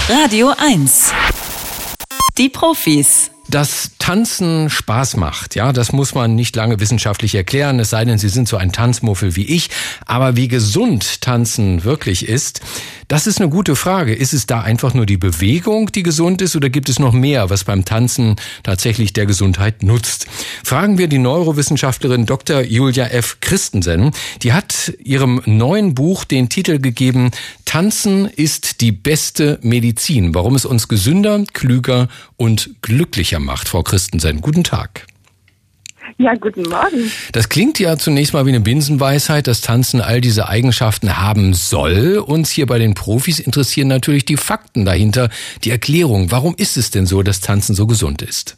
Radio 1. Die Profis. Dass Tanzen Spaß macht, ja, das muss man nicht lange wissenschaftlich erklären, es sei denn, Sie sind so ein Tanzmuffel wie ich. Aber wie gesund Tanzen wirklich ist, das ist eine gute Frage. Ist es da einfach nur die Bewegung, die gesund ist, oder gibt es noch mehr, was beim Tanzen tatsächlich der Gesundheit nutzt? Fragen wir die Neurowissenschaftlerin Dr. Julia F. Christensen. Die hat ihrem neuen Buch den Titel gegeben, Tanzen ist die beste Medizin. Warum es uns gesünder, klüger und glücklicher macht. Frau Christensen, guten Tag. Ja, guten Morgen. Das klingt ja zunächst mal wie eine Binsenweisheit, dass Tanzen all diese Eigenschaften haben soll. Uns hier bei den Profis interessieren natürlich die Fakten dahinter, die Erklärung. Warum ist es denn so, dass Tanzen so gesund ist?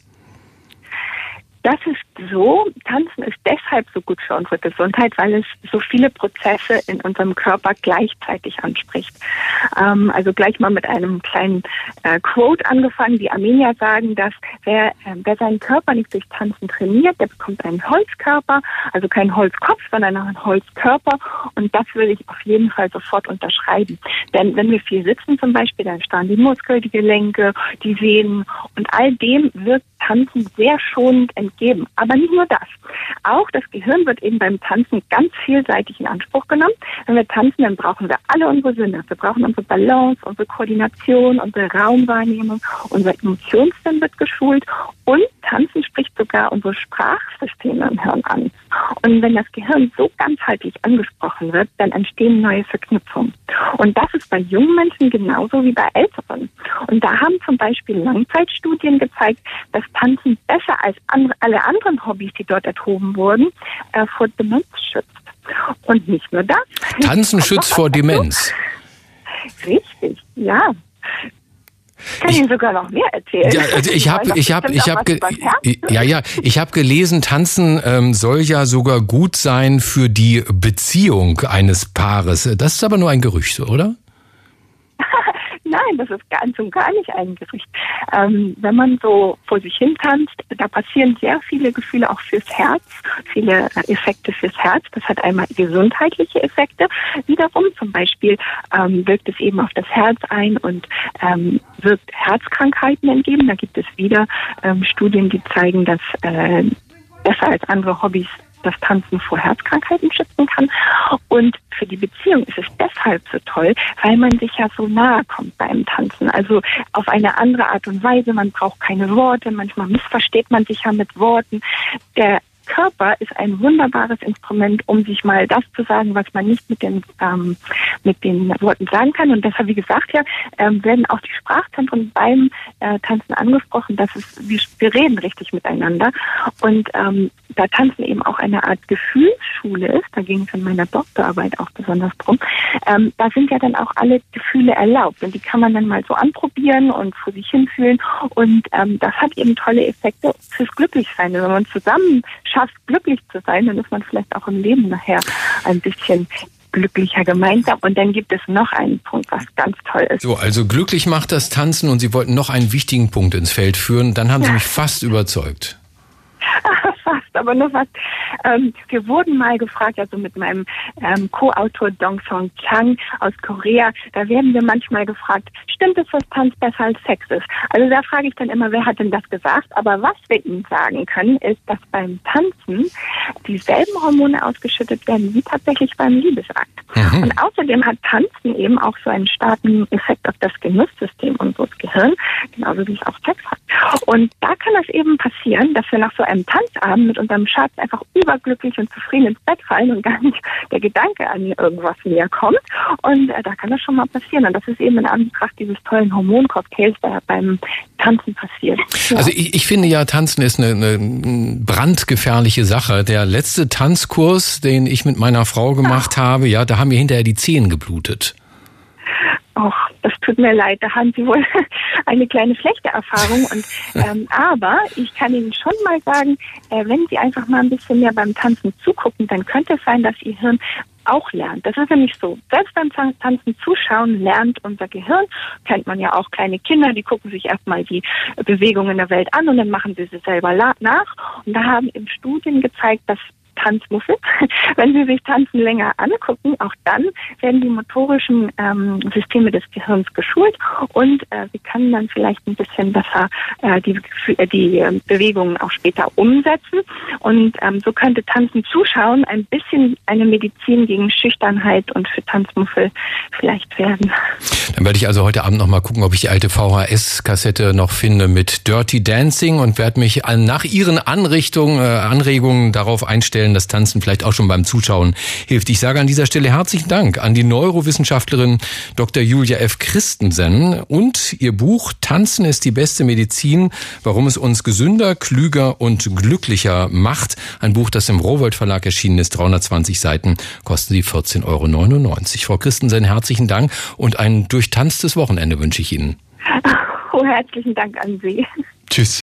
Das ist so, Tanzen ist deshalb so gut für unsere Gesundheit, weil es so viele Prozesse in unserem Körper gleichzeitig anspricht. Also gleich mal mit einem kleinen Quote angefangen. Die Armenier sagen, dass wer seinen Körper nicht durch Tanzen trainiert, der bekommt einen Holzkörper, also kein Holzkopf, sondern einen Holzkörper. Und das will ich auf jeden Fall sofort unterschreiben. Denn wenn wir viel sitzen zum Beispiel, dann starren die Muskeln, die Gelenke, die Sehnen und all dem wirkt Tanzen sehr schonend entgegen. Aber nicht nur das. Auch das Gehirn wird eben beim Tanzen ganz vielseitig in Anspruch genommen. Wenn wir tanzen, dann brauchen wir alle unsere Sinne. Wir brauchen unsere Balance, unsere Koordination, unsere Raumwahrnehmung, unser Emotionssinn wird geschult und Tanzen spricht sogar unsere Sprachsysteme im Hirn an. Und wenn das Gehirn so ganzheitlich angesprochen wird, dann entstehen neue Verknüpfungen. Und das ist bei jungen Menschen genauso wie bei Älteren. Und da haben zum Beispiel Langzeitstudien gezeigt, dass Tanzen besser als alle anderen Hobbys, die dort erhoben wurden, vor Demenz schützt. Und nicht nur das. Tanzen schützt vor Demenz. Richtig, ja. Ich kann Ihnen sogar noch mehr erzählen. Ja, also ich habe gelesen, Tanzen soll ja sogar gut sein für die Beziehung eines Paares. Das ist aber nur ein Gerücht, oder? Nein, das ist ganz und gar nicht ein Gerücht. Wenn man so vor sich hin tanzt, da passieren sehr viele Gefühle auch fürs Herz, viele Effekte fürs Herz. Das hat einmal gesundheitliche Effekte. Wiederum zum Beispiel wirkt es eben auf das Herz ein und wirkt Herzkrankheiten entgegen. Da gibt es wieder Studien, die zeigen, dass besser als andere Hobbys das Tanzen vor Herzkrankheiten schützen kann. Und für die Beziehung ist es deshalb so toll, weil man sich ja so nahe kommt beim Tanzen. Also auf eine andere Art und Weise. Man braucht keine Worte. Manchmal missversteht man sich ja mit Worten. Der Körper ist ein wunderbares Instrument, um sich mal das zu sagen, was man nicht mit den Worten sagen kann. Und deshalb, wie gesagt, werden auch die Sprachzentren beim Tanzen angesprochen. Wir reden richtig miteinander. Und da Tanzen eben auch eine Art Gefühlsschule ist, da ging es in meiner Doktorarbeit auch besonders drum, da sind ja dann auch alle Gefühle erlaubt. Und die kann man dann mal so anprobieren und vor sich hinfühlen. Und das hat eben tolle Effekte fürs Glücklichsein. Wenn man zusammen schafft, glücklich zu sein, dann ist man vielleicht auch im Leben nachher ein bisschen glücklicher gemeinsam. Und dann gibt es noch einen Punkt, was ganz toll ist. So, also glücklich macht das Tanzen und Sie wollten noch einen wichtigen Punkt ins Feld führen. Dann haben Sie mich fast überzeugt. Fast, aber nur fast. Wir wurden mal gefragt, also mit meinem Co-Autor Dong Song Chang aus Korea, da werden wir manchmal gefragt, stimmt es, dass Tanz besser als Sex ist? Also da frage ich dann immer, wer hat denn das gesagt? Aber was wir Ihnen sagen können, ist, dass beim Tanzen dieselben Hormone ausgeschüttet werden, wie tatsächlich beim Liebesakt. Mhm. Und außerdem hat Tanzen eben auch so einen starken Effekt auf das Genusssystem unseres Gehirns, genauso wie es auch Sex hat. Und da kann es eben passieren, dass wir nach so einem Tanzabend mit unserem Schatz einfach überglücklich und zufrieden ins Bett fallen und gar nicht der Gedanke an irgendwas näher kommt. Und da kann das schon mal passieren. Und das ist eben in Anbetracht dieses tollen Hormoncocktails, der beim Tanzen passiert. Ja. Also ich finde ja, Tanzen ist eine brandgefährliche Sache. Der letzte Tanzkurs, den ich mit meiner Frau gemacht habe, da haben mir hinterher die Zehen geblutet. Och, das tut mir leid, da haben Sie wohl eine kleine schlechte Erfahrung. Und aber ich kann Ihnen schon mal sagen, wenn Sie einfach mal ein bisschen mehr beim Tanzen zugucken, dann könnte es sein, dass Ihr Hirn auch lernt. Das ist nämlich so. Selbst beim Tanzen zuschauen lernt unser Gehirn. Kennt man ja auch kleine Kinder, die gucken sich erstmal die Bewegungen der Welt an und dann machen sie selber nach. Und da haben eben Studien gezeigt, dass Tanzmuffel. Wenn Sie sich Tanzen länger angucken, auch dann werden die motorischen Systeme des Gehirns geschult und Sie können dann vielleicht ein bisschen besser die Bewegungen auch später umsetzen. Und so könnte Tanzen zuschauen ein bisschen eine Medizin gegen Schüchternheit und für Tanzmuffel vielleicht werden. Dann werde ich also heute Abend noch mal gucken, ob ich die alte VHS-Kassette noch finde mit Dirty Dancing und werde mich nach Ihren Anregungen darauf einstellen, dass Tanzen vielleicht auch schon beim Zuschauen hilft. Ich sage an dieser Stelle herzlichen Dank an die Neurowissenschaftlerin Dr. Julia F. Christensen und ihr Buch Tanzen ist die beste Medizin, warum es uns gesünder, klüger und glücklicher macht. Ein Buch, das im Rowohlt Verlag erschienen ist, 320 Seiten, kosten Sie 14,99 €. Frau Christensen, herzlichen Dank und ein durchtanztes Wochenende wünsche ich Ihnen. Oh, herzlichen Dank an Sie. Tschüss.